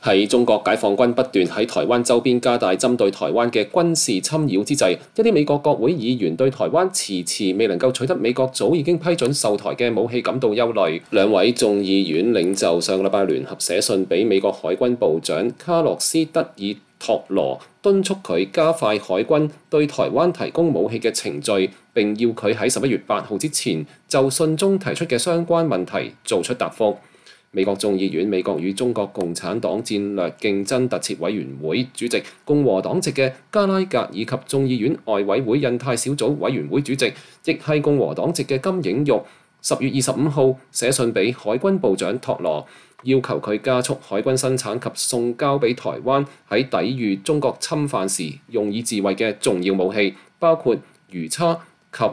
喺中國解放軍不斷喺台灣周邊加大針對台灣嘅軍事侵擾之際，一啲美國國會議員對台灣遲遲未能夠取得美國早已經批准售台嘅武器感到憂慮。兩位眾議院領袖上個禮拜聯合寫信俾美國海軍部長卡洛斯德爾托羅，敦促佢加快海軍對台灣提供武器嘅程序，並要佢喺11月8號之前就信中提出嘅相關問題做出答覆。美國眾議院美國與中國共產黨戰略競爭特設委員會主席、共和黨籍嘅加拉格，以及眾議院外委會印太小組委員會主席，亦係共和黨籍嘅金映玉，10月25號寫信俾海軍部長托羅，要求佢加速海軍生產及送交俾台灣喺抵禦中國侵犯時用以自衛嘅重要武器，包括魚叉及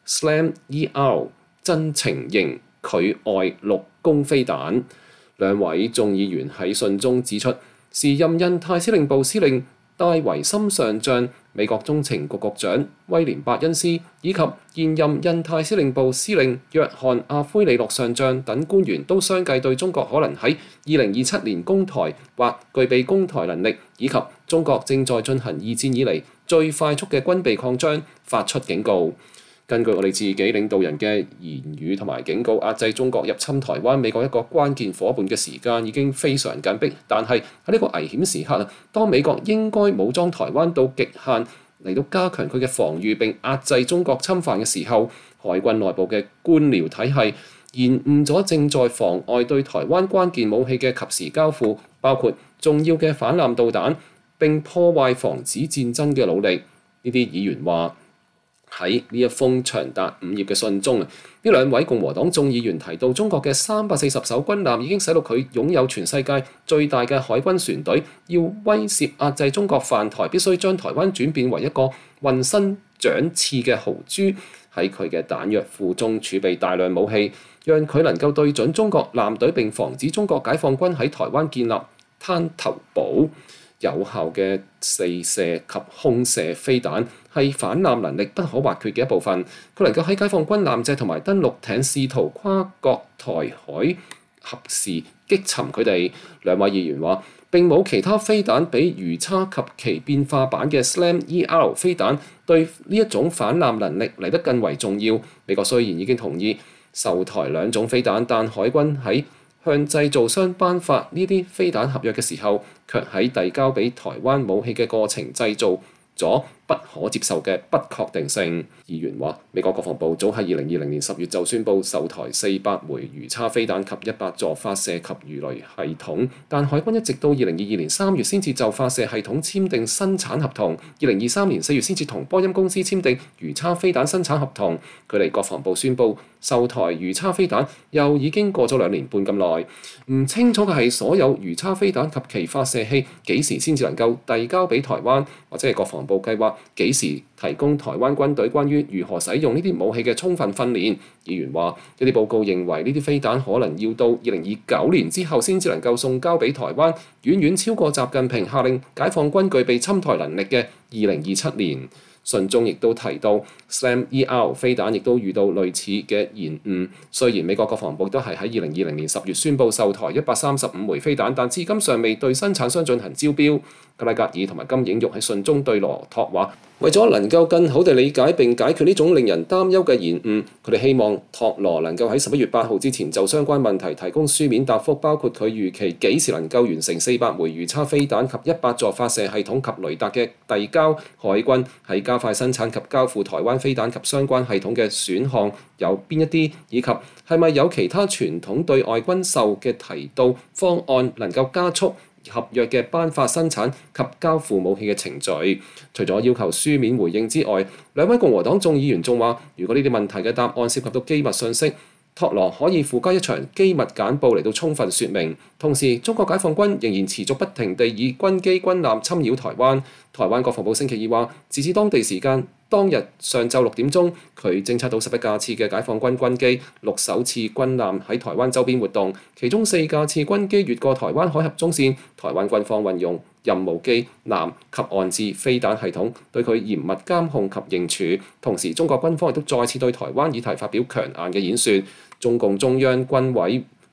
SLAM-ER 真程型距外陸攻飛彈。兩位眾議員喺信中指出，時任印太司令部司令戴維森上將、美國中情局局長威廉伯恩斯以及現任印太司令部司令約翰阿奎里諾上將等官員都相繼對中國可能喺2027年攻台或具備攻台能力，以及中國正在進行二戰以嚟最快速嘅軍備擴張發出警告。根據我哋自己領導人嘅言語同埋警告，壓制中國入侵台灣，美國一個關鍵夥伴嘅時間已經非常緊迫。但係喺呢個危險時刻，當美國應該武裝台灣到極限嚟到加強佢嘅防禦並壓制中國侵犯嘅時候，海軍內部嘅官僚體系延誤咗正在妨礙對台灣關鍵武器嘅及時交付，包括重要嘅反艦導彈，並破壞防止戰爭嘅努力。呢啲議員話，喺呢一封長達5頁嘅信中，呢兩位共和黨眾議員提到，中國嘅340艘軍艦已經使到佢擁有全世界最大嘅海軍船隊。要威懾壓制中國犯台，必須將台灣轉變為一個渾身長刺嘅豪豬。喺佢嘅彈藥庫中儲備大量武器，讓佢能夠對準中國艦隊，並防止中國解放軍喺台灣建立灘頭堡。有效嘅四射及空射飛彈係反艦能力不可或缺嘅一部分。佢能夠喺解放軍艦隻同埋登陸艇試圖跨過台海合時擊沉佢哋。兩位議員話，並冇其他飛彈比魚叉及其變化版嘅 SLAM-ER 飛彈對呢一種反艦能力嚟得更為重要。美國雖然已經同意售台兩種飛彈，但海軍喺向製造商頒發呢啲飛彈合約嘅時候，卻喺遞交俾台灣武器嘅過程製造咗不可接受嘅不確定性。議員話，美國國防部早喺2020年10月就宣布售台400枚魚叉飛彈及100座發射及魚雷系統，但海軍一直到2022年3月先至就發射系統簽訂生產合同，2023年4月先至同波音公司簽訂魚叉飛彈生產合同。距離國防部宣布售台魚叉飛彈又已經過咗2年半咁耐。唔清楚嘅係，所有魚叉飛彈及其發射器幾時先至能夠遞交俾台灣，或者係國防部計劃幾時提供台灣軍隊關於如何使用呢啲武器嘅充分訓練。議員話，一啲報告認為呢啲飛彈可能要到2029年之後先至能夠送交俾台灣，遠遠超過習近平下令解放軍具備侵台能力嘅2027年。信中亦都提到 SLAM-ER 飛彈亦都遇到類似嘅延誤。雖然美國國防部都係喺2020年10月宣布售台135枚飛彈，但至今尚未對生產商進行招標。格拉格爾同埋金映玉喺信中對羅托話，為咗能夠更好地理解並解決呢種令人擔憂嘅延誤，佢哋希望托羅能夠喺11月8號之前就相關問題提供書面答覆，包括佢預期幾時能夠完成400枚魚叉飛彈及100座發射系統及雷達嘅遞交，海軍喺加快生產及交付台灣飛彈及相關系統嘅選項有邊一啲，以及係咪有其他傳統對外軍售嘅提到方案能夠加速合約嘅頒發、生產及交付武器嘅程序。除咗要求書面回應之外，兩位共和黨眾議員仲話，如果呢啲問題嘅答案涉及到機密信息，托羅可以附加一場機密簡報嚟到充分說明。同時，中國解放軍仍然持續不停地以軍機軍艦侵擾台灣。台灣國防部星期二話，截至當地時間當日上晝6點鐘，佢偵察到11架次嘅解放軍軍機、6艘次軍艦喺台灣周邊活動，其中4架次軍機越過台灣海峽中線。台灣軍方運用任務機、艦及岸置飛彈系統對佢嚴密監控及應處。同時，中國軍方亦都再次對台灣議題發表強硬嘅演說。中共中央軍委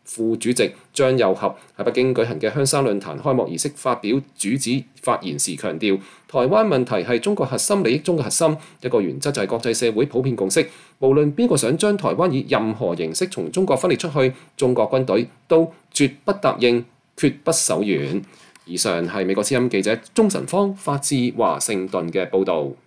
副主席張又俠喺北京舉行嘅香山論壇開幕儀式發表主旨發言時強調，台灣問題係中國核心利益中嘅核心，一個原則就係國際社會普遍共識，無論邊個想將台灣以任何形式從中國分裂出去，中國軍隊都絕不答應，決不手軟。以上係美國之音記者鐘晨芳發自華盛頓嘅報導。